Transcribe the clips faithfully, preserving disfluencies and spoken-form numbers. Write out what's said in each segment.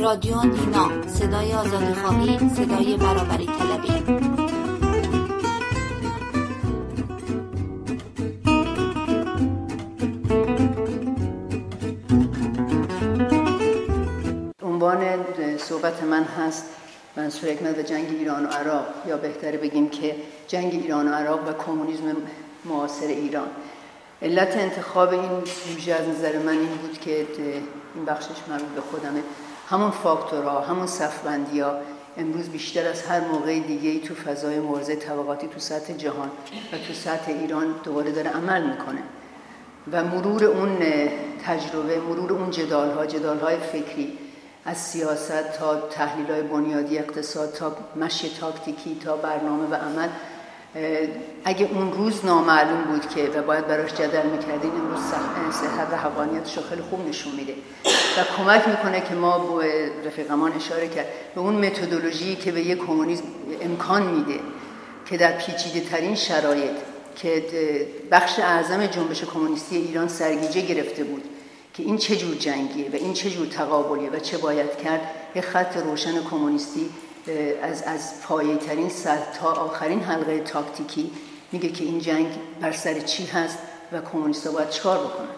رادیو دینا، صدای آزادیخواهی، صدای برابری طلبی. عنوان صحبت من هست منصور حکمت و جنگ ایران و عراق، یا بهتره بگیم که جنگ ایران و عراق و کمونیسم معاصر ایران. علت انتخاب این ویژه از نظر من این بود که این بخشش مربوط به خودمه. همون فاکتورها، همون صفبندی‌ها امروز بیشتر از هر موقع دیگه‌ای تو فضای مبارزه طبقاتی تو سطح جهان و تو سطح ایران دوباره داره عمل میکنه و مرور اون تجربه، مرور اون جدال‌ها، جدال‌های فکری، از سیاست تا تحلیل‌های بنیادی اقتصاد تا مشی تاکتیکی تا برنامه و عمل، اگه اون روز نامعلوم بود که و باید براش جدل میکردین، امروز صحت و حقانیتش رو خیلی خوب نشون میده و کمک میکنه که ما با رفیقمان اشاره کرد به اون متدولوژی که به یک کمونیسم امکان میده که در پیچیده ترین شرایط که بخش اعظم جنبش کمونیستی ایران سرگیجه گرفته بود که این چه جور جنگیه و این چه جور تقابلیه و چه باید کرد، یه خط روشن کمونیستی از از پایه‌ترین سطح تا آخرین حلقه تاکتیکی میگه که این جنگ بر سر چی هست و کمونیست‌ها باید چیکار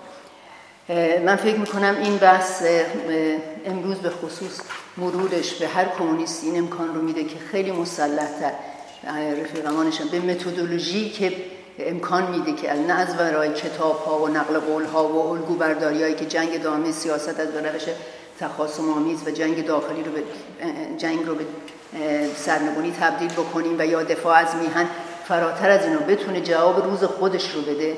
بکنن. من فکر میکنم این بحث امروز به خصوص مرورش به هر کمونیستی این امکان رو میده که خیلی مسلح‌تر رفیقمانشون به متدولوژی که امکان میده که نه از ورای کتاب‌ها و نقل قول‌ها و الگو برداری‌هایی که جنگ دائمی سیاست از روش تخاصم آمیز و جنگ داخلی رو به جنگ رو به سرنگونی تبدیل بکنیم و یا دفاع از میهن، فراتر از اینا بتونه جواب روز خودش رو بده.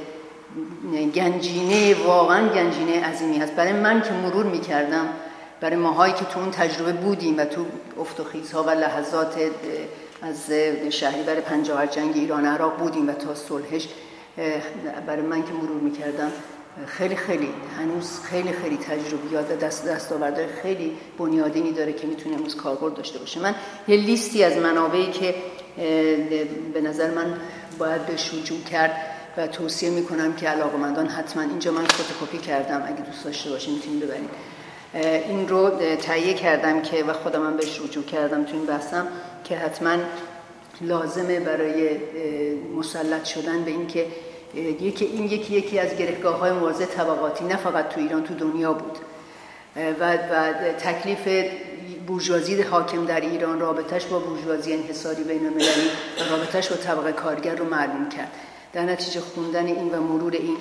گنجینه، واقعا گنجینه عظیمی هست. برای من که مرور میکردم، برای ماهایی که تو اون تجربه بودیم و تو افت و خیزها و لحظات از شهریور پنجاه و هشت جنگ ایران عراق بودیم و تا صلحش، برای من که مرور میکردم خیلی خیلی هنوز خیلی خیلی تجربیات دست دستاوردهای خیلی بنیادینی داره که میتونه امروز کاربرد داشته باشه. من یه لیستی از منابعی که به نظر من باید بهش رجوع کرد و توصیه میکنم که علاقه‌مندان حتما، اینجا من فتوکپی کردم، اگه دوست داشته باشین میتونید ببرید، این رو تهیه کردم که و خودم هم بهش رجوع کردم تو این بحثم که حتما لازمه برای مسلط شدن به این که یکی این یکی یکی از گرهگاه‌های مبارزه طبقاتی نه فقط تو ایران، تو دنیا بود و و تکلیف بورژوازی حاکم در ایران، رابطش با بورژوازی انحصاری بین‌المللی و رابطش با طبقه کارگر رو معلوم کرد. در نتیجه خوندن این و مرور این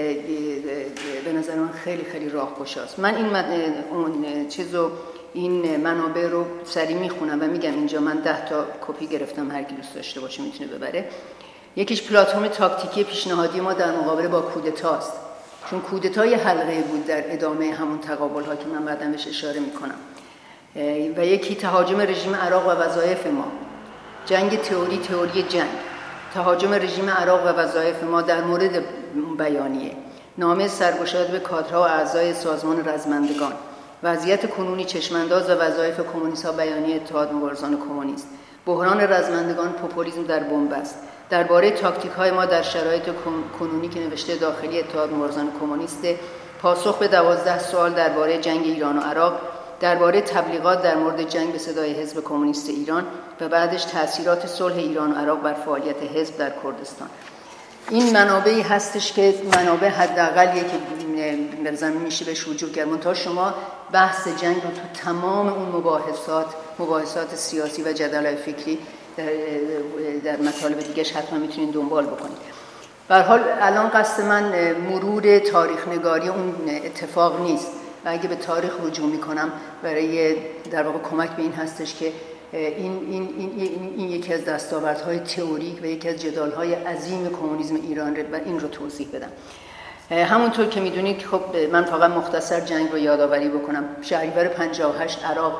به نظر من خیلی خیلی راهگشاست. من این اون چیزو این منابع رو سریع میخونم و میگم اینجا من ده تا کپی گرفتم، هر کی دوست داشته باشه میتونه ببره. یکیش پلتفرم تاکتیکی پیشنهادی ما در مقابله با کودتاست، چون کودتا یه حلقه بود در ادامه همون تقابل‌ها که من بعداً بهش اشاره میکنم. و یکی تهاجم رژیم عراق و وظایف ما، جنگ تئوری تئوری جنگ، تهاجم رژیم عراق و وظایف ما در مورد بیانیه، نامه سرگشاد به کادرها و اعضای سازمان رزمندگان، وضعیت کنونی چشمانداز و وظایف کمونیست‌ها، بیانیه اتحاد مبارزان کمونیست، بحران رزمندگان، پوپولیسم در بنبست، درباره تاکتیک‌های ما در شرایط کنونی که نوشته داخلی اتحاد مبارزان کمونیست، پاسخ به دوازده سوال درباره جنگ ایران و عراق، درباره تبلیغات در مورد جنگ به صدای حزب کمونیست ایران و بعدش تأثیرات صلح ایران و عراق بر فعالیت حزب در کردستان. این منابعی هستش که منابع حداقلیه که به زمین میشه بهش رجوع کرد. منتها شما بحث جنگ رو تو تمام اون مباحثات مباحثات سیاسی و جدل‌های فکری در, در مطالب دیگه‌اش حتما میتونید دنبال بکنید. به هر حال الان قصد من مرور تاریخ نگاری اون اتفاق نیست و اگه به تاریخ رجوع میکنم برای در واقع کمک به این هستش که این این این این, این یکی از دستاوردهای تئوریک و یکی از جدال‌های عظیم کمونیسم ایران و این رو توضیح بدم. همونطور که میدونید خب من فقط مختصر جنگ رو یادآوری بکنم. شهریور پنجاه و هشت عراق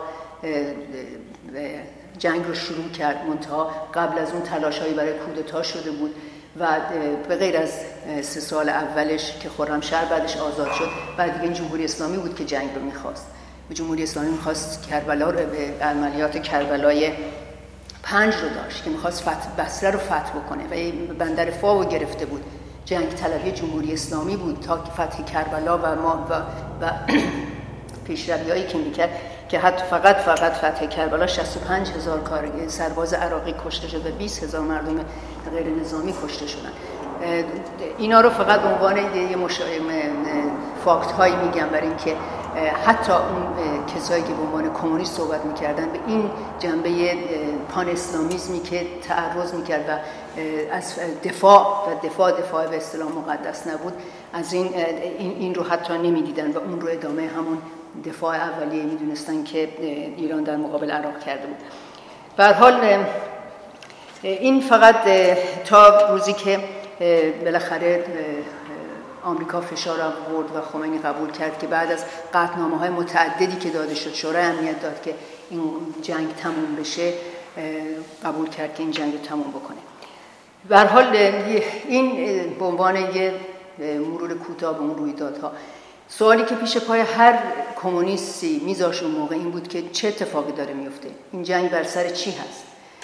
جنگ رو شروع کرد، منتها قبل از اون تلاش‌هایی برای کودتا شده بود و به غیر از سه سال اولش که خرمشهر بعدش آزاد شد، بعد دیگه جمهوری اسلامی بود که جنگ رو می‌خواست. جمهوری اسلامی می‌خواست کربلا رو به عملیات کربلای پنج رو داشت که می‌خواست فتح بصره رو فتح بکنه و بندر فاو گرفته بود. جنگ طلبی جمهوری اسلامی بود تا فتح کربلا و ما و, و پیشروی‌هایی که می‌کرد که حتی فقط فقط فتح کربلا شصت و پنج هزار کارگر سرباز عراقی کشته شد و بیست هزار مردم غیر نظامی کشته شدن. اینا رو فقط به عنوان یه فاکت هایی میگم برای اینکه حتی اون کسایی که به عنوان کمونیست صحبت میکردن به این جنبه پان اسلامیزمی که تعرض میکرد و از دفاع و دفاع دفاع به اصطلاح مقدس نبود، از این این رو حتی نمیدیدن و اون رو ادامه همون دفاع اولیه میدونستن که ایران در مقابل عراق کرده بود. به هر حال این فقط تا روزی که بالاخره آمریکا فشار آورد و خمینی قبول کرد که بعد از قطعنامه‌های متعددی که داده شد، شورای امنیت داد که این جنگ تموم بشه، قبول کرد که این جنگ رو تموم بکنه. به هر حال این به عنوان یه مرور کوتاه به اون رویدادها، سوالی که پیش پای هر کمونیستی میذاشت اون موقع این بود که چه اتفاقی داره میفته، این جنگ بر سر چی هست.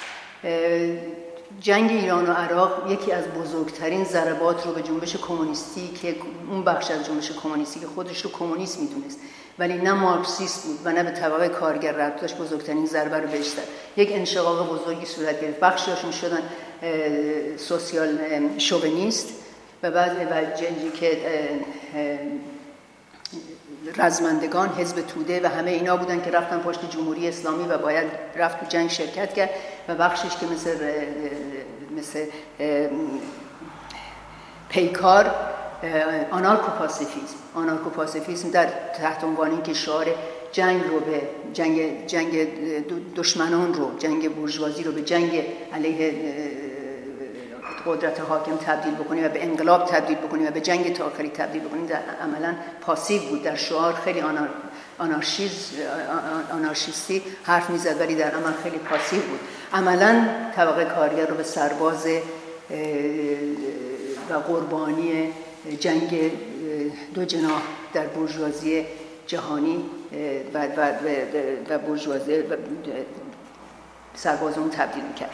جنگ ایران و عراق یکی از بزرگترین ضربات رو به جنبش کمونیستی که اون بخش از جنبش کمونیستی که خودش رو کمونیست میدونست ولی نه مارکسیست بود و نه به طبقه کارگر ربط داشت، بزرگترین ضربه رو بهش زد. یک انشقاق بزرگی صورت گرفت، بخشیاشون شدن سوسیال شوونیست و بعد و جنگی که رزمندگان، حزب توده و همه اینا بودن که رفتن پشت جمهوری اسلامی و باید رفت تو جنگ شرکت کرد و بخشش که مثل مثل پیکار آنارکوپاسیفیسم آنارکوپاسیفیسم در تحت عنوان اینکه شعار جنگ رو به جنگ جنگ دشمنان رو، جنگ بورژوازی رو به جنگ علیه قدرت حاکم تبدیل بکنیم و به انقلاب تبدیل بکنیم و به جنگ تا آخری تبدیل بکنیم، در عملاً پاسیو بود. در شعار خیلی آنار آنارشیز آنارشیستی حرف میزد ولی در عمل خیلی پاسیو بود. عملاً طبقه کارگر رو به سرباز و قربانی جنگ دو جناح در بورژوازی جهانی و و و بورژوازی سربازون تبدیل میکرد.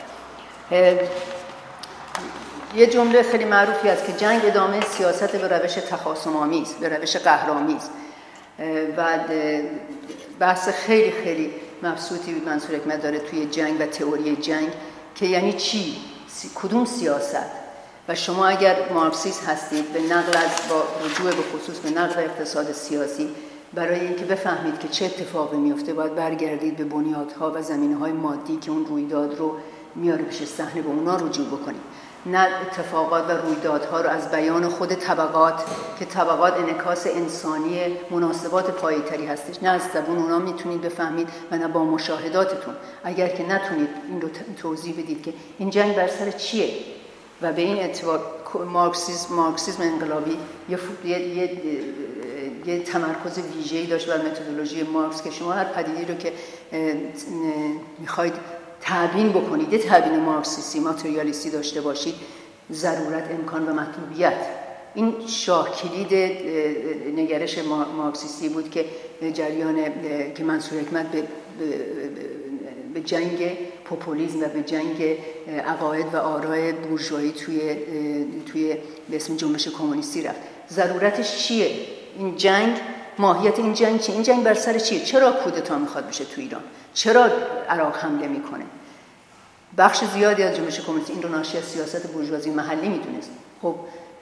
یه جمله خیلی معروفی است که جنگ ادامه سیاست به روش تخاصم‌آمیز، به روش قهرآمیز. و بحث خیلی خیلی مبسوطی منصور حکمت داره توی جنگ و تئوری جنگ که یعنی چی، کدوم سیاست. و شما اگر مارکسیست هستید، به نقل از با رجوع به خصوص به نقل اقتصاد سیاسی، برای اینکه بفهمید که چه اتفاقی میفته باید برگردید به بنیادها و زمینه‌های مادی که اون رویداد رو میاره پیش صحنه، به اونا رجوع بکنید، نه اتفاقات و رویدادها رو از بیان خود طبقات که طبقات انعکاس انسانی مناسبات پایه‌تری هستش، نه از زبون اونا میتونید بفهمید و نه با مشاهداتتون. اگر که نتونید این رو توضیح بدید که این جنگ بر سر چیه و به این اعتبار مارکسیسم مارکسیسم انقلابی یه یه, یه, یه تمرکز ویژه‌ای داشت بر متدولوژی مارکس که شما هر پدیده‌ای رو که میخواید تبیین بکنید، یه تبیین مارکسیستی ماتریالیستی داشته باشید، ضرورت، امکان و مطلوبیت. این شاه کلید نگرش مارکسیستی بود که جریان که منصور حکمت به به جنگ پوپولیسم و به جنگ عقاید و آراء بورژوایی توی توی به اسم جنبش کمونیستی رفت. ضرورتش چیه؟ این جنگ، ماهیت این جنگ چیه؟ این جنگ بر سر چیه؟ چرا کودتا میخواد بشه تو ایران؟ چرا عراق حمله میکنه؟ بخش زیادی از جنبش کمونیستی این رو ناشی از سیاست بورژوازی محلی میدونست. خب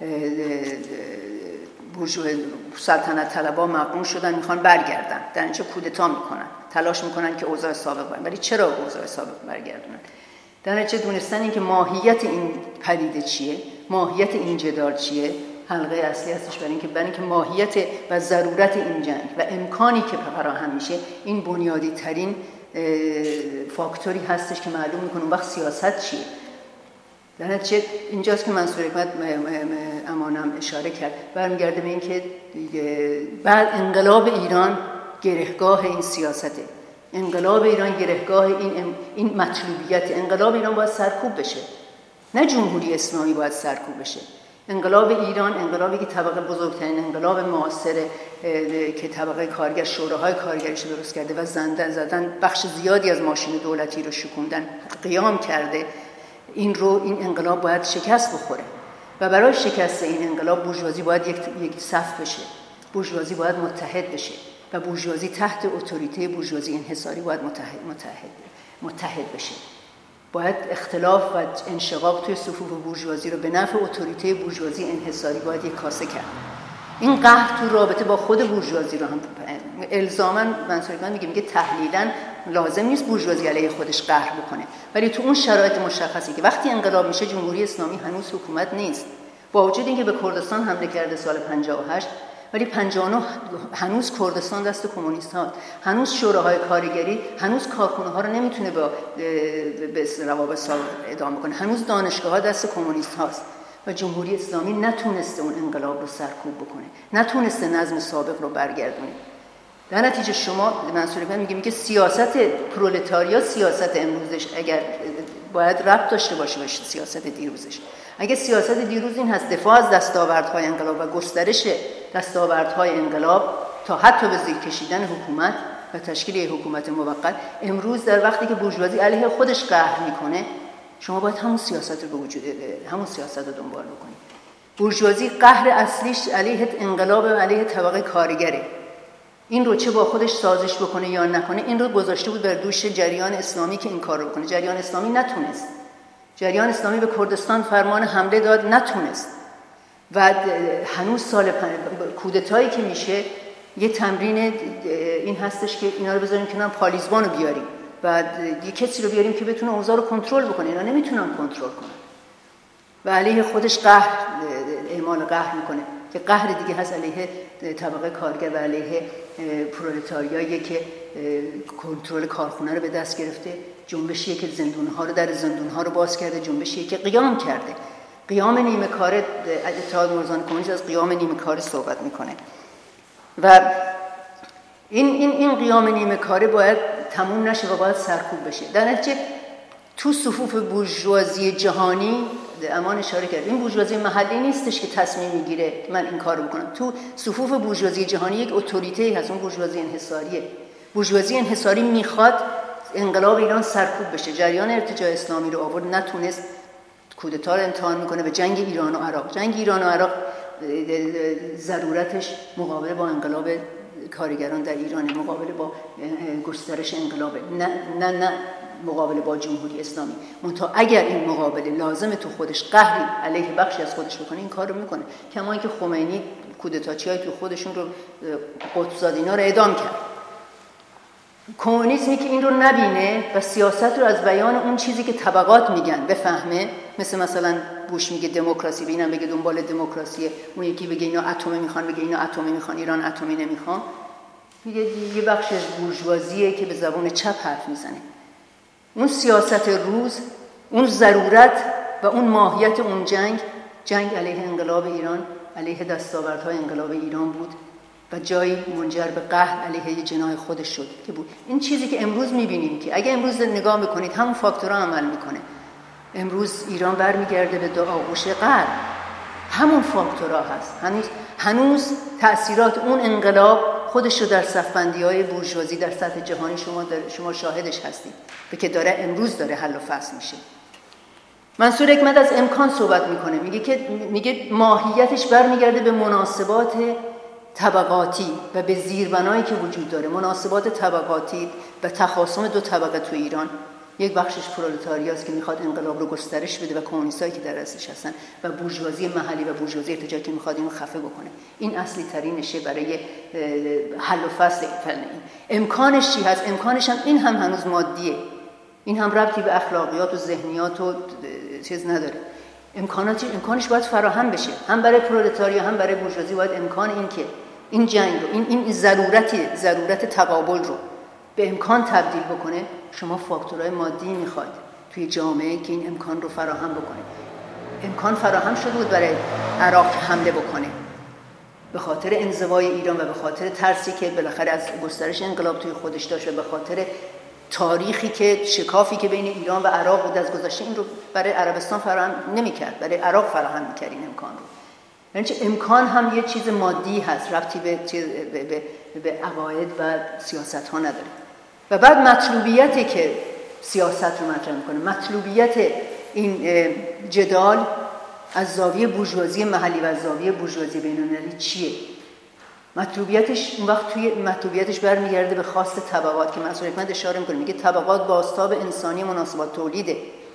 بورژوا سلطنت طلبا مقرون شدن، میخوان برگردن، در اینجا کودتا میکنن، تلاش میکنن که اوضاع سابق برن. ولی چرا اوضاع سابق برگردونن؟ در نتیجه دونستن این که ماهیت این پدیده چیه، ماهیت این جدال چیه، حلقه اصلی هستش برای اینکه برای اینکه ماهیت و ضرورت این جنگ و امکانی که فراهم میشه، این بنیادی ترین فاکتوری هستش که معلوم میکنه اون وقت سیاست چیه. در نتیجه اینجاست که منصور حکمت امانم اشاره کرد، برمیگرده به این که بعد انقلاب ایران گرهگاه این سیاسته، انقلاب ایران گرهگاه این این مطلوبیت. انقلاب ایران باید سرکوب بشه، نه جمهوری اسلامی باید سرکوب بشه. انقلاب ایران انقلابی که طبقه بزرگترین انقلاب معاصر که طبقه کارگر، شوراهای کارگریش درست کرده و زندان زدن، بخش زیادی از ماشین دولتی رو شکوندن، قیام کرده. این رو این انقلاب باید شکست بخوره و برای شکست این انقلاب بورژوازی باید یک یک صف بشه، بورژوازی باید متحد بشه. و بورژوازی تحت اتوریته بورژوازی انحصاری باید متحد متحد متحد بشه. باید اختلاف و انشقاق توی صفوف بورژوازی رو به نفع اتوریته بورژوازی انحصاری باید یک کاسه کرد. این قهر تو رابطه با خود بورژوازی رو هم الزاماً منصور من میگه میگه تحلیلاً لازم نیست بورژوازی علیه خودش قهر بکنه، ولی تو اون شرایط مشخصی که وقتی انقلاب میشه جمهوری اسلامی هنوز حکومت نیست، با وجود اینکه به کردستان حمله کرده سال پنجاه و هشت، ولی پنجاه و نه هنوز کردستان دست کمونیست ها، هنوز شوراهای کارگری، هنوز کارخونه ها رو نمیتونه با به روابط سابق ادامه کنه، هنوز دانشگاه ها دست کمونیست هاست و جمهوری اسلامی نتونسته اون انقلاب رو سرکوب بکنه، نتونسته نظم سابق رو برگردونه. در نتیجه شما منصور من میگه میگه سیاست پرولتاریا سیاست امروزش اگر باید ربط داشته باشه باشه سیاست دیروزش. اگه سیاست دیروز این هست دفاع از دستاوردهای انقلاب و گسترش دستاوردهای انقلاب تا حتی به زیر کشیدن حکومت و تشکیل یک حکومت موقت، امروز در وقتی که بورژوازی علیه خودش قهر میکنه شما باید همون سیاست رو به وجود همون سیاست رو دنبال بکنید. بورژوازی قهر اصلیش علیه انقلاب و علیه طبقه کارگره. این رو چه با خودش سازش بکنه یا نکنه این رو گذاشته بود بر دوش جریان اسلامی که این کار رو بکنه. جریان اسلامی نتونست. جریان اسلامی به کردستان فرمان حمله داد، نتونست. و هنوز سال کودتایی که میشه یه تمرین این هستش که اینا رو بذاریم کنار، پالیزبان رو بیاریم و یه کسی رو بیاریم که بتونه اوضاع رو کنترل بکنه. اینا نمیتونن کنترل کنن و علیه خودش قهر اعمال قهر میکنه که قهر دیگه هست علیه طبقه کارگر و علیه پرولتاریایی که کنترل کارخونه رو به دست گرفته، جنبشیه که زندونها رو در زندونها رو باز کرده، جنبشیه که قیام کرده. قیام نیمه کاره، اتحاد مردان کمونیست از قیام نیمه کاره صحبت میکنه و این این این قیام نیمه کاره باید تموم نشه و باید سرکوب بشه. در نتیجه تو صفوف بورژوازی جهانی امان اشاره کرد، این بورژوازی محلی نیستش که تصمیم میگیره من این کارو بکنم. تو صفوف بورژوازی جهانی یک اتوریته هست، اون بورژوازی انحصاریه. بورژوازی انحصاری میخواد انقلاب ایران سرکوب بشه. جریان ارتجاع اسلامی رو آورد، نتونست، کودتا رو امتحان میکنه به جنگ ایران و عراق. جنگ ایران و عراق ضرورتش مقابله با انقلاب کارگران در ایران، مقابله با گسترش انقلاب، نه نه نه مقابله با جمهوری اسلامی. منتها اگر این مقابله لازمه تو خودش قهری علیه بخشی از خودش بکنه، این کار رو میکنه. کما اینکه خمینی کودتاچیای تو خودشون رو قطب‌زاد اینا رو اعدام کرد. کمونیسمی که این رو نبینه و سیاست رو از بیان اون چیزی که طبقات میگن بفهمه، مثل مثلا بوش میگه دموکراسی، به اینم بگه دنبال دموکراسیه، اون یکی بگه اینا اتمی میخوان، بگه اینا اتمی میخوان، ایران اتمی نمیخوان. میگه یه بخش از بورژوازیه که به زبان چپ حرف میزنه. اون سیاست روز، اون ضرورت و اون ماهیت اون جنگ، جنگ علیه انقلاب ایران، علیه دستاوردهای انقلاب ایران بود و جایی منجر به قهر علیه جناح خودش شد که بود. این چیزی که امروز میبینیم که اگه امروز نگاه بکنید همون فاکتورها عمل میکنه. امروز ایران برمیگرده به دو آغوش قهر، همون فاکتورها هست. هنوز هنوز تأثیرات اون انقلاب خودش رو در صفبندی‌های بورژوازی در سطح جهانی شما در شما شاهدش هستید به که داره امروز داره حل و فصل میشه. منصور حکمت از امکان صحبت میکنه، میگه که میگه ماهیتش برمیگرده به مناسبات طبقاتی و به زیربنایی که وجود داره. مناسبات طبقاتی و تخاصم دو طبقه تو ایران، یک بخشش پرولتاریاست که میخواد انقلاب رو گسترش بده و کمونیستایی که در اصلش هستن و بورژوازی محلی و بورژوازی ارتجاعی که میخواد اینو خفه بکنه. این اصلی ترینشه برای حل و فصل این. امکانش چی هست؟ امکانش هم این هم هنوز مادیه، این هم ربطی به اخلاقیات و ذهنیات و چیز نداره. امکاناتی امکانش باید فراهم بشه، هم برای پرولتاریا هم برای بورژوازی. باید امکان این که این جنگ رو، این این ضرورتی ضرورت تقابل رو به امکان تبدیل بکنه. شما فاکتورهای مادی میخواید توی جامعه که این امکان رو فراهم بکنه. امکان فراهم شده بود برای عراق حمله بکنه به خاطر انزوای ایران و به خاطر ترسی که بالاخره از گسترش انقلاب توی خودش داشت و به خاطر تاریخی که شکافی که بین ایران و عراق بود از گذشته. این رو برای عربستان فراهم نمی‌کرد، برای عراق فراهم می‌کرد این امکان رو. یعنی چه امکان هم یه چیز مادی هست، ربطی به به به, به عقاید و سیاست‌ها نداره. و بعد مطلوبیتی که سیاست رو مطرح می‌کنه، مطلوبیت این جدال از زاویه بورژوازی محلی و از زاویه بورژوازی بین‌المللی چیه؟ مطلوبیتش اون وقت توی مطلوبیتش برمیگرده به خواست طبقات که منصور حکمت اشاره میکنه، میگه طبقات بازتاب انسانی مناسبات تولیده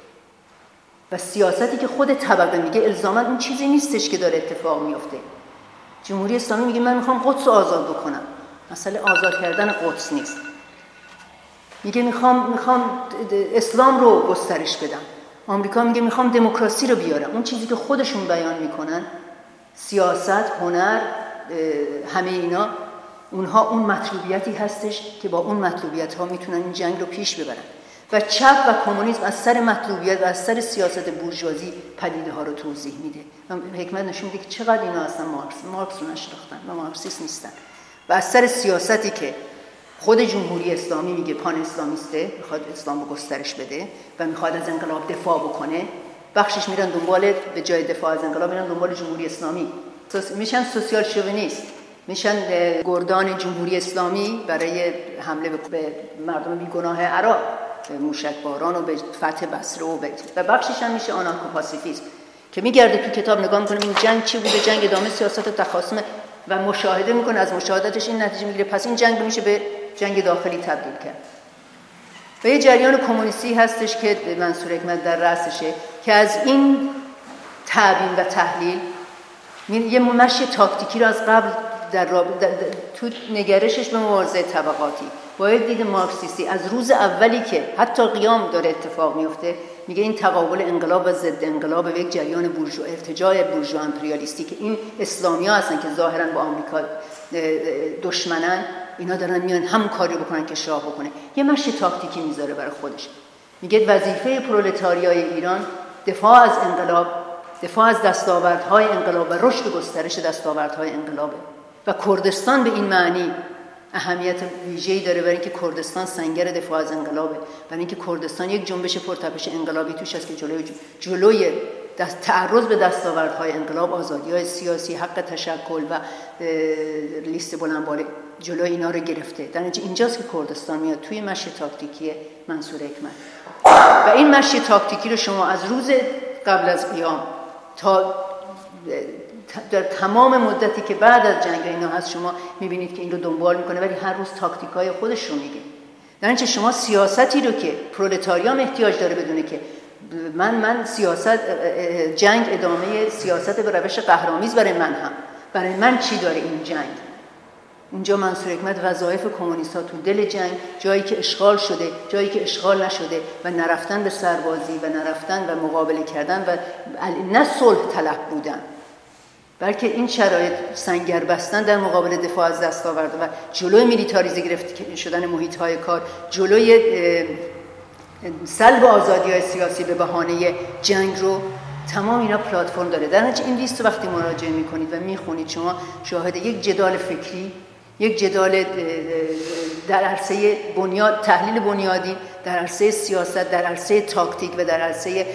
و سیاستی که خود طبقه میگه الزاما اون چیزی نیستش که داره اتفاق میفته. جمهوری اسلامی میگه من میخوام قدس رو آزاد بکنم، مسئله آزاد کردن قدس نیست. میگه میخوام میخوام اسلام رو گسترش بدم. آمریکا میگه میخوام دموکراسی رو بیارم. اون چیزی که خودشون بیان میکنن، سیاست، هنر، همه اینا، اونها اون مطلوبیتی هستش که با اون مطلوبیت ها میتونن این جنگ رو پیش ببرن. و چپ و کمونیسم از سر مطلوبیت و از سر سیاست بورژوازی پدیده ها رو توضیح میده. حکمت نشون میده که چقدر اینا اصلا مارکس مارکس رو نشناختن و مارکسیست نیستن. و از سر سیاستی که خود جمهوری اسلامی میگه پان اسلامیسته، میخواد اسلام رو گسترش بده و میخواد از انقلاب دفاع بکنه، بخشش میرن دنبال، به جای دفاع از انقلاب میرن دنبال جمهوری اسلامی، میشن سوسیال شوونیست، میشن گردان جمهوری اسلامی برای حمله به مردم بیگناه عراق، به موشکباران و به فتح بصره و به و بخشش هم میشه آنارکوپاسیفیسم که میگرده تو کتاب نگاه میکنه این جنگ چی بوده، جنگ ادامه سیاست و تخاصم و مشاهده میکنه، از مشاهداتش این نتیجه میگیره پس این جنگ میشه به جنگ داخلی تبدیل کرد. و یه جریان کمونیستی هستش که منصور حکمت در رأسشه که از این تعبین و تحلیل یه مشی تاکتیکی رو از قبل در, راب... در... تو نگرشش به مبارزه طبقاتی باید دید مارکسیستی از روز اولی که حتی قیام داره اتفاق میفته، میگه این تقابل انقلاب و ضد انقلاب و یک جریان بورژوا، ارتجاع بورژوا امپریالیستی که این اسلامی‌ها هستن که ظاهراً با آمریکا دشمنن، اینا دارن میان هم کاری بکنن که شاه بکنه. یه مشی تاکتیکی میذاره برای خودش، میگه وظیفه پرولتاریای ایران دفاع از انقلاب، دفاع از دستاوردهای انقلاب و رشد و گسترش دستاوردهای انقلابه. و کردستان به این معنی اهمیت ویژه‌ای داره برای اینکه کردستان سنگر دفاع از انقلابه، برای اینکه کردستان یک جنبش پرتپش انقلابی توش هست که جلوی جلوی دست تعرض به دستاوردهای انقلاب، آزادی‌های سیاسی، حق تشکل و لیست بلندبال جلوی اینا رو گرفته. در نتیجه اینجاست که کردستان میاد توی مشی تاکتیکی منصور حکمت. و این مشی تاکتیکی رو شما از روز قبل از قیام تا در تمام مدتی که بعد از جنگ اینا هست شما میبینید که این رو دنبال میکنه، ولی هر روز تاکتیکای خودش رو میگه. در اینجا شما سیاستی رو که پرولتاریام احتیاج داره بدونه که من من سیاست جنگ ادامه سیاست به روش قهرآمیز برای من هم برای من چی داره این جنگ. اونجا منصور حکمت وظایف کمونیست‌ها تو دل جنگ، جایی که اشغال شده، جایی که اشغال نشده و نرفتن به سربازی و نرفتن و مقابله کردن و نه صلح طلب بودن، بلکه این شرایط سنگر بستن در مقابل دفاع از دستاورد و جلوی میلیتاریزه گرفته شدن محیط‌های کار، جلوی سلب آزادی‌های سیاسی به بهانه جنگ رو، تمام اینا پلتفرم داره. در نتیجه این لیست رو وقتی مراجعه می‌کنید و می‌خونید شما شاهد یک جدال فکری، یک جدال در عرصه بنیاد، تحلیل بنیادی، در عرصه سیاست، در عرصه تاکتیک و در عرصه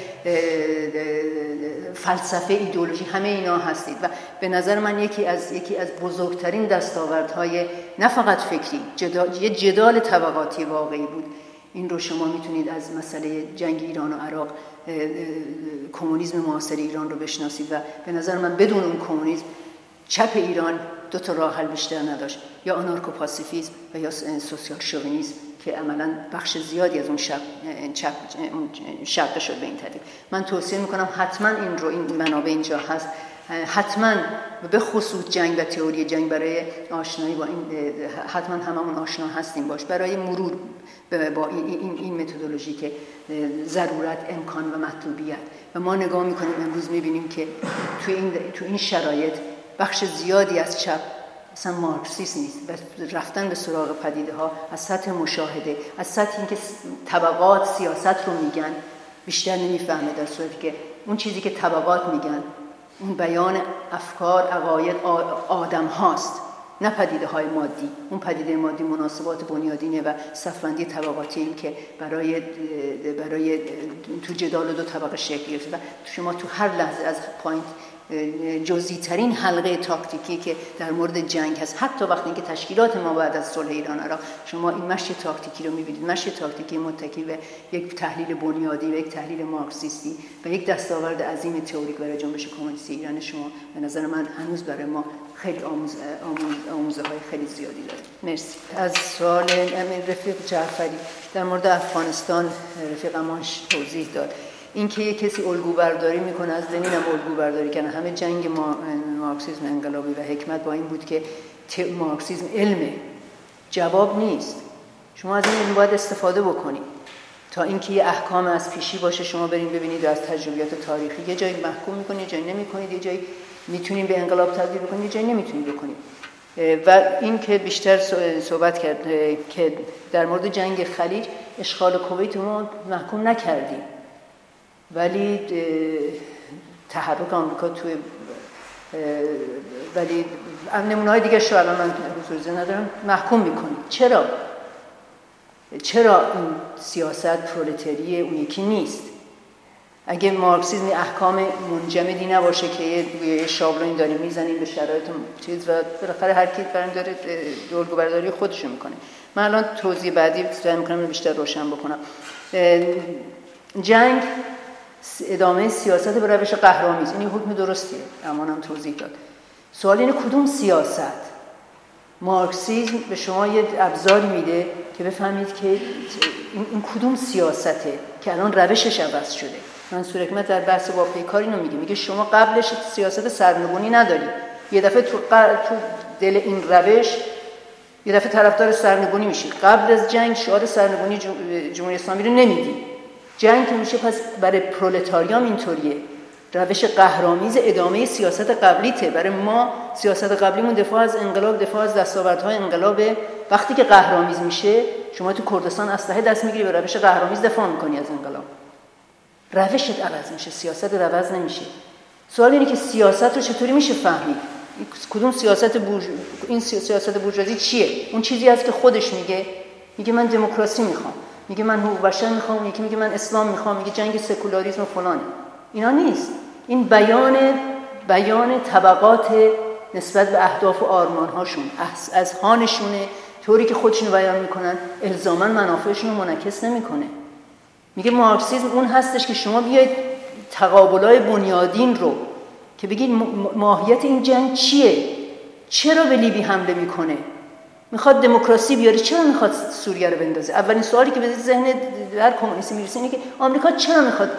فلسفه، ایدئولوژی، همه اینا هستید. و به نظر من یکی از یکی از بزرگترین دستاوردهای نه فقط فکری، جدال، یه جدال طبقاتی واقعی بود. این رو شما میتونید از مسئله جنگ ایران و عراق، کمونیسم معاصر ایران رو بشناسید. و به نظر من بدون اون کمونیسم چپ ایران دو تا راه حل بیشتر نداشت، یا آنارکوپاسیفیسم و یا سوسیال شوونیسم که عملاً بخش زیادی از اون شب چپ شق شد به این ترتیب. من توصیه میکنم حتما این رو، این منابع اینجا هست، حتما به خصوص جنگ و تئوری جنگ برای آشنایی با این، حتما هممون آشنا هستیم باش، برای مرور با این این, این متدولوژی که ضرورت، امکان و مطلوبیت. و ما نگاه میکنیم امروز میبینیم که تو این تو این شرایط بخش زیادی از چپ اصلا مارکسیست نیست و رفتن به سراغ پدیده ها از سطح مشاهده، از سطح اینکه طبقات سیاست رو میگن بیشتر نمیفهمه، در صورتی که اون چیزی که طبقات میگن اون بیان افکار، عقاید آدم هاست، نه پدیده های مادی. اون پدیده مادی مناسبات بنیادینه و صفبندی طبقاتی این که برای برای تو جدال دو طبقه شکل گرفته و شما تو هر لحظه از پوینت جزئی ترین حلقه تاکتیکی که در مورد جنگ هست. حتی وقتی که تشکیلات ما بعد از صلح ایران عراق، شما این مشی تاکتیکی رو می‌بینید، مشی تاکتیکی متکی به یک تحلیل بنیادی و یک تحلیل مارکسیستی و یک دستاورد عظیم تئوریک برای جنبش کمونیستی ایران شما به نظر من هنوز برای ما خیلی آموز آموز آموزه‌های خیلی زیادی داره. مرسی. از سوال امیر رفیق جعفری در مورد افغانستان رفیق امانش توضیح داد. اینکه یک کسی الگو برداری میکنه، از لنین هم الگو برداری کنه، همه جنگ ما مارکسیسم انقلابی و حکمت با این بود که مارکسیسم علمه، جواب نیست. شما از این علم باید استفاده بکنید تا اینکه یه احکام از پیشی باشه، شما برین ببینید از تجربیات تاریخی یه جایی محکوم میکنید، یه جایی نمیکنید، یه جایی میتونید به انقلاب تبدیل بکنید، یه جایی نمیتونید بکنید. و این که بیشتر صحبت کرد که در مورد جنگ خلیج اشغال کویت ما محکوم نکردیم، ولی تحرک آمریکا توی ولی نمونه‌های دیگه شو الان من حضور ندارم محکوم میکنید. چرا؟ چرا این سیاست پرولتاریه اون یکی نیست؟ اگه مارکسیسم احکام منجمدی نباشه که یه شابلونی داریم میزنیم به شرایط چیز و بالاخره هر کی برام داره الگو برداری خودشو میکنه. من الان توضیح بعدی سعی میکنم بیشتر روشن بکنم. جنگ ادامه سیاست به روش قهرآمیز، این حکم درستیه، امانم توضیح داد. سوال اینه کدوم سیاست؟ مارکسیسم به شما یه ابزاری میده که بفهمید که این, این کدوم سیاسته که الان روشش عوض شده. منصور حکمت در بحث با پیکار اینو میگه، میگه شما قبلش سیاست سرنگونی نداری، یه دفعه تو, تو دل این روش یه دفعه طرفدار سرنگونی میشی. قبل از جنگ شعار سرنگونی جمهوری اسلامی رو نمیدی. جنگ که میشه پس برای پرولتاریام اینطوریه، روش قهرآمیز ادامه سیاست قبلیته. برای ما سیاست قبلیمون دفاع از انقلاب، دفاع از دستاوردهای انقلابه. وقتی که قهرآمیز میشه شما تو کردستان اسلحه دست میگیری، به روش قهرآمیز دفاع میکنی از انقلاب. روشت عوض میشه، سیاست عوض نمیشه. سوال اینه که سیاست رو چطوری میشه فهمید؟ کدوم سیاست بورژ... این سیاست بورژوازی چیه؟ اون چیزی هست که خودش میگه، میگه من دموکراسی میخوام، میگه من حقوق بشر میخوام، یکی میگه من اسلام میخوام، میگه جنگ سکولاریسم و فلانه. اینا نیست. این بیان بیان طبقات نسبت به اهداف و آرمان‌هاشون، از اذهانشونه، طوری که خودشون بیان میکنن الزاما منافعشون رو منعکس نمیکنه. میگه مارکسیسم اون هستش که شما بیاید تقابلای بنیادین رو که بگید ماهیت این جنگ چیه؟ چرا به لیبی حمله میکنه؟ میخواد دموکراسی بیاره، چرا میخواد سوریه رو بندازه؟ اولین سوالی که به ذهن هر کمونیستی میرسه اینه که آمریکا چرا میخواد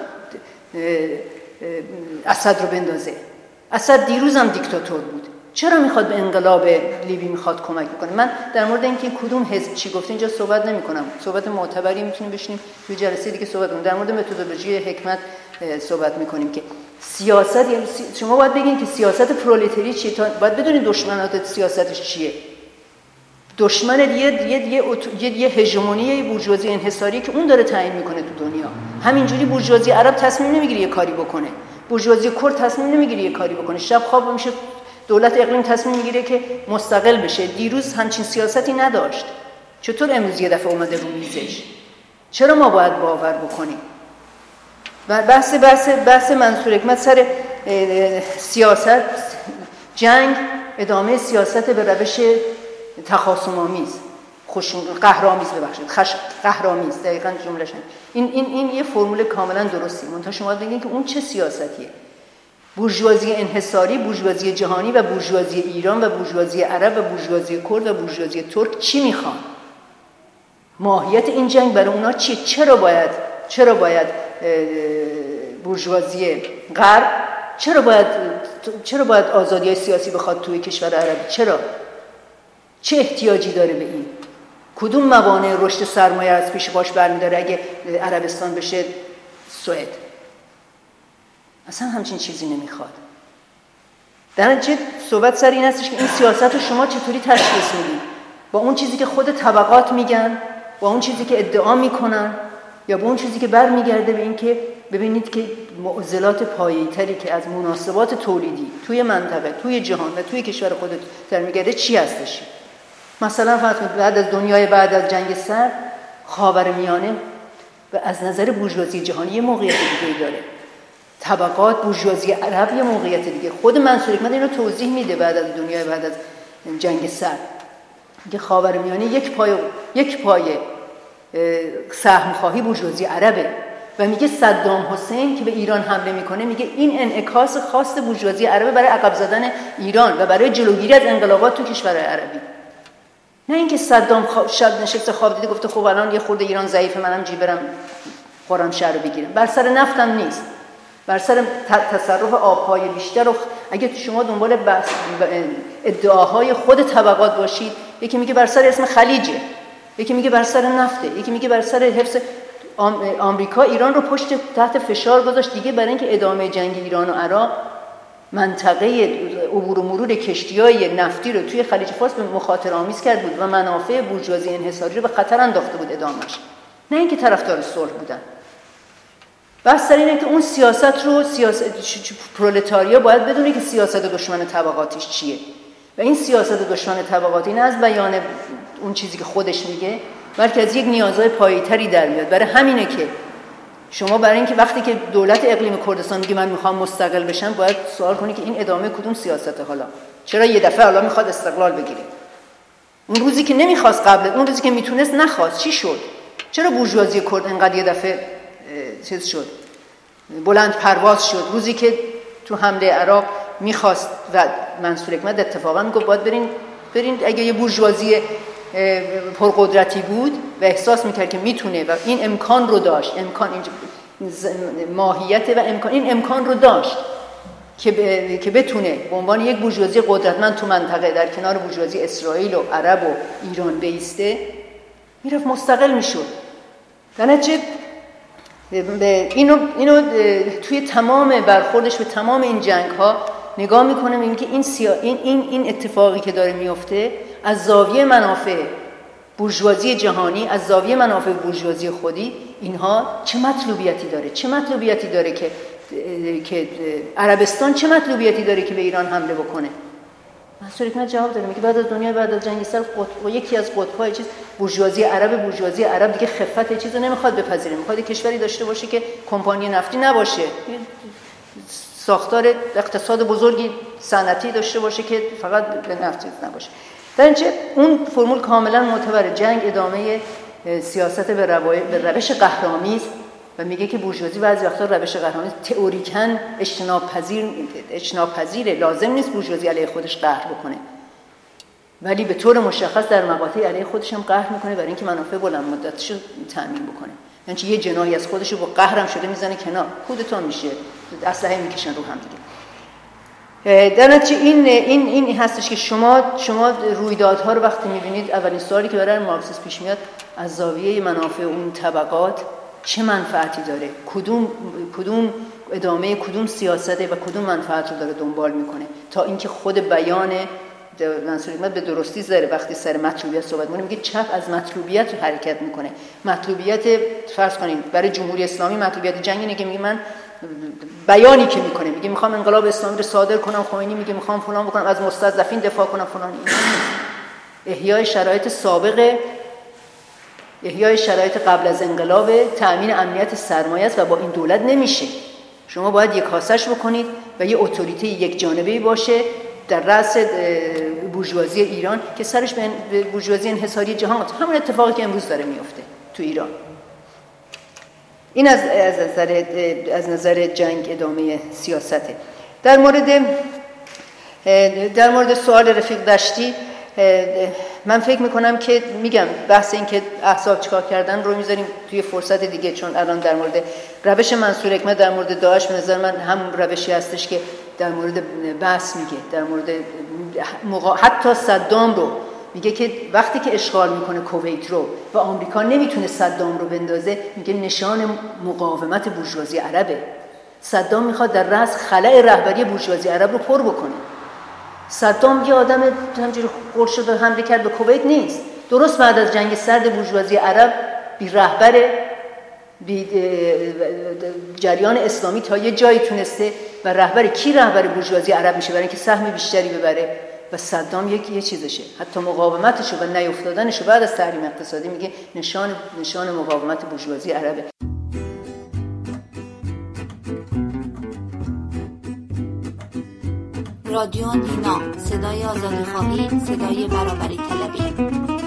اسد رو بندازه؟ اسد دیروز هم دیکتاتور بود، چرا میخواد به انقلاب لیبی میخواد کمک بکنه؟ من در مورد اینکه کدوم حزب چی گفته اینجا صحبت نمیکنم، صحبت معتبری میتونیم بشینیم توی جلسه دیگه صحبت کنیم. در مورد متدولوژی حکمت صحبت میکنیم که سیاست، یعنی شما باید بگین که سیاست پرولتاری چیه، تا باید بدونید دشمنات سیاستش چیه. دشمن یه یه یه یه هژمونی بورژوازی انحصاری که اون داره تعیین میکنه تو دنیا. همینجوری بورژوازی عرب تصمیم نمیگیره یه کاری بکنه، بورژوازی کرد تصمیم نمیگیره یه کاری بکنه. شب خواب میشه دولت اقلیم تصمیم میگیره که مستقل بشه. دیروز همچین سیاستی نداشت، چطور امروز یه دفعه اومده رو میزش؟ چرا ما باید باور بکنیم؟ و بحث بحث بحث منصور حکمت سر سیاست، جنگ ادامه سیاست به روش تخاصم‌آمیز، خوشون قهرآمیز، ببخشید خش قهرآمیز، دقیقاً جمله‌ش این این این یه فرمول کاملا درستی. منتها شما ببینید که اون چه سیاستیه. بورژوازی انحصاری، بورژوازی جهانی و بورژوازی ایران و بورژوازی عرب و بورژوازی کرد و بورژوازی ترک چی میخوان؟ ماهیت این جنگ برای اونا چیه؟ چرا باید چرا باید بورژوازی غرب چرا باید چرا باید آزادی سیاسی بخواد توی کشور عربی؟ چرا؟ چه احتیاجی داره به این؟ کدوم موانع رشد سرمایه از پیش باش برمی‌داره اگه عربستان بشه سوئد؟ اصلا همچین چیزی نمیخواد. در نتیجه صحبت سر این هستش که این سیاست رو شما چطوری تشخیص میدید؟ با اون چیزی که خود طبقات میگن، با اون چیزی که ادعا میکنن، یا با اون چیزی که برمیگرده به این که ببینید که معضلات پایه‌تری که از مناسبات تولیدی توی منطقه، توی جهان و توی کشور خودت در میگرده چی هستش؟ مثلا فرض کنید بعد از دنیای بعد از جنگ سرد، خاورمیانه و از نظر بورژوازی جهانی یه موقعیت دیگه‌ای داره. طبقات بورژوازی عرب یه موقعیت دیگه. خود منصور حکمت اینو توضیح میده بعد از دنیای بعد از جنگ سرد، که خاورمیانه یک پای یک پای سهم خواهی بورژوازی عربه و میگه صدام حسین که به ایران حمله میکنه میگه این انعکاس خاص بورژوازی عربه برای عقب زدن ایران و برای جلوگیری از انقلابات تو کشورهای عربی. نه اینکه صدام خواب شب نشسته خواب دیده گفته خب الان یه خورده ایران ضعیفه منم جی برم خرمشهر رو بگیرم. بر سر نفتم نیست، بر سر تصرف آبهای بیشتر. و اگه شما دنبال بحث ادعاهای خود طبقات باشید، یکی میگه بر سر اسم خلیجه، یکی میگه بر سر نفته، یکی میگه بر سر حفظ آمریکا ایران رو پشت تحت فشار گذاشت دیگه برای اینکه ادامه جنگ ایران و عراق منطقه عبور و مرور کشتی‌های نفتی رو توی خلیج فارس به مخاطره آمیز کرد بود و منافع بورژوازی انحصاری رو به خطر انداخته بود ادامهش. نه اینکه طرفدار صلح بودن. بس سر اینه که اون سیاست رو سیاست پرولتاریا باید بدونه که سیاست دشمن طبقاتیش چیه و این سیاست دشمن طبقاتی نه از بیان اون چیزی که خودش میگه، بلکه از یک نیازهای پایه‌تری در میاد. برای همینه که شما برای اینکه وقتی که دولت اقلیم کردستان میگه من میخوام مستقل بشم، باید سوال کنی که این ادامه کدوم سیاسته؟ حالا چرا یه دفعه حالا میخواد استقلال بگیره؟ اون روزی که نمیخواست قبل، اون روزی که میتونست نخواست، چی شد؟ چرا بورژوازی کرد انقدر یه دفعه چیز شد، بلند پرواز شد؟ روزی که تو حمله عراق میخواست و منصور حکمت اتفاقا میگفت باید برین برین اگه یه بورژوازی پرقدرتی بود و احساس میکرد که میتونه و این امکان رو داشت، امکان این ماهیت و امکان این امکان رو داشت که ب... که بتونه به عنوان یک بورژوازی قدرتمند تو منطقه در کنار بورژوازی اسرائیل و عرب و ایران بیسته، میرفت مستقل میشد. در نتیجه اینو اینو توی تمام برخوردش به تمام این جنگ ها نگاه میکنه، میگه که این سیا... این این این اتفاقی که داره میفته از زاویه منافع بورژوازی جهانی، از زاویه منافع بورژوازی خودی، اینها چه مطلوبیتی داره؟ چه مطلوبیتی داره که که عربستان چه مطلوبیتی داره که به ایران حمله بکنه؟ منصور حکمت جواب داره، میگه بعد از دنیا بعد از جنگ سرد قطب یکی از قطب‌های چیز بورژوازی عرب بورژوازی عرب دیگه خفت چیزو نمیخواد بپذیره، میخواد کشوری داشته باشه که کمپانی نفتی نباشه، ساختار اقتصاد بزرگی صنعتی داشته باشه که فقط به نفت نباشه. در اینجا اون فرمول کاملا معتبره. جنگ ادامه سیاست به, به روش قهرآمیز و میگه که بورژوازی بعضی وقتا روش قهرآمیز تئوریکاً اجتناب پذیر اجتناب پذیره، لازم نیست بورژوازی علیه خودش قهر بکنه، ولی به طور مشخص در مقاطعی علیه خودش هم قهر میکنه برای اینکه منافع بلند مدتش رو تامین بکنه. یعنی یه جناحی از خودش رو با قهرم شده میزنه کنار، کودتا میشه، اسلحه میکشن رو هم دیگه. در نتیجه این این این هستش که شما شما رویدادها رو وقتی میبینید، اولین سوالی که برای مارکسیسم پیش میاد از زاویه منافع اون طبقات چه منفعتی داره، کدوم کدوم ادامه کدوم سیاسته و کدوم منفعت رو داره دنبال میکنه، تا اینکه خود بیان منصور حکمت به درستی داره وقتی سر مطلوبیت صحبت میکنه، میگه چپ از مطلوبیت حرکت میکنه. مطلوبیت فرض کنید برای جمهوری اسلامی مطلوبیت جنگ اینه که میگه من بیانی که میکنه، میگه میخوام انقلاب اسلامی رو صادر کنم، خمینی میگه میخوام فلان بکنم، از مستضعفین دفاع کنم فلان. احیای شرایط سابق، احیای شرایط قبل از انقلاب، تأمین امنیت سرمایه است و با این دولت نمیشه. شما باید یک کاسش بکنید و یه اتوریته یک جانبه‌ای باشه در رأس بورژوازی ایران که سرش به بورژوازی انحصاری جهان، همون اتفاقی که امروز داره میفته تو ایران. این از از نظر از نظر جنگ ادامه سیاسته. در مورد در مورد سوال رفیق دشتی، من فکر میکنم که میگم بحث این که احزاب چیکار کردن رو میذاریم توی فرصت دیگه، چون الان در مورد روش منصور حکمت در مورد داعش به نظر من همون روشی هستش که در مورد بحث میگه، در مورد مقا... حتی صدام رو میگه که وقتی که اشغال میکنه کویت رو و آمریکا نمیتونه صدام رو بندازه، میگه نشان مقاومت بورژوازی عربه. صدام میخواد در رأس خلأ رهبری بورژوازی عرب رو پر بکنه. صدام یه آدم همینجوری قول شد و حمله کرد به کویت نیست. درست بعد از جنگ سرد بورژوازی عرب بی رهبر، بی جریان اسلامی تا یه جایی تونسته و رهبر کی رهبر بورژوازی عرب میشه برای اینکه سهم بیشتری ببره، و صدام یک یه چیزشه. حتی مقاومتشو و نیافتادنشو بعد از تحریم اقتصادی میگه نشان نشان مقاومت بورژوازی عربه. رادیو نینا، صدای آزادی خواهی، صدای برابری طلبی.